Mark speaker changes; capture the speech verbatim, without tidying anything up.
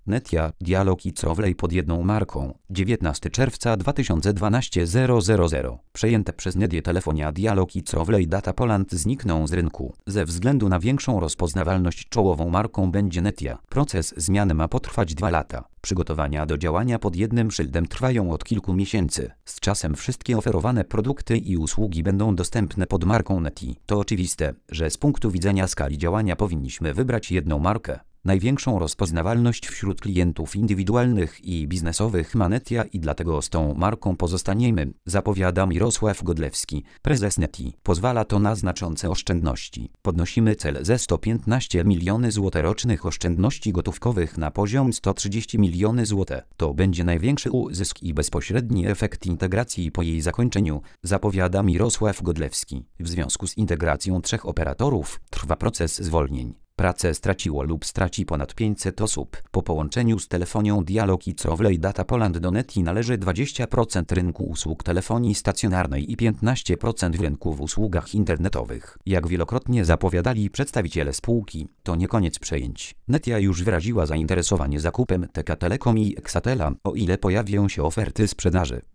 Speaker 1: Netia, Dialog i Crowley pod jedną marką. dziewiętnastego czerwca dwa tysiące dwunastego zero zero zero. Przejęte przez Netię telefonia Dialog i Crowley Data Poland znikną z rynku. Ze względu na większą rozpoznawalność czołową marką będzie Netia. Proces zmiany ma potrwać dwa lata. Przygotowania do działania pod jednym szyldem trwają od kilku miesięcy. Z czasem wszystkie oferowane produkty i usługi będą dostępne pod marką Netii. To oczywiste, że z punktu widzenia skali działania powinniśmy wybrać jedną markę. Największą rozpoznawalność wśród klientów indywidualnych i biznesowych ma Netia i dlatego z tą marką pozostaniemy, zapowiada Mirosław Godlewski, prezes Netii. Pozwala to na znaczące oszczędności. Podnosimy cel ze sto piętnaście milionów złotych rocznych oszczędności gotówkowych na poziom sto trzydzieści milionów złotych. To będzie największy uzysk i bezpośredni efekt integracji po jej zakończeniu, zapowiada Mirosław Godlewski. W związku z integracją trzech operatorów trwa proces zwolnień. Pracę straciło lub straci ponad pięćset osób. Po połączeniu z telefonią Dialog i Crowley Data Poland do Netii należy dwadzieścia procent rynku usług telefonii stacjonarnej i piętnaście procent rynku w usługach internetowych. Jak wielokrotnie zapowiadali przedstawiciele spółki, to nie koniec przejęć. Netia już wyraziła zainteresowanie zakupem T K Telekom i Exatela, o ile pojawią się oferty sprzedaży.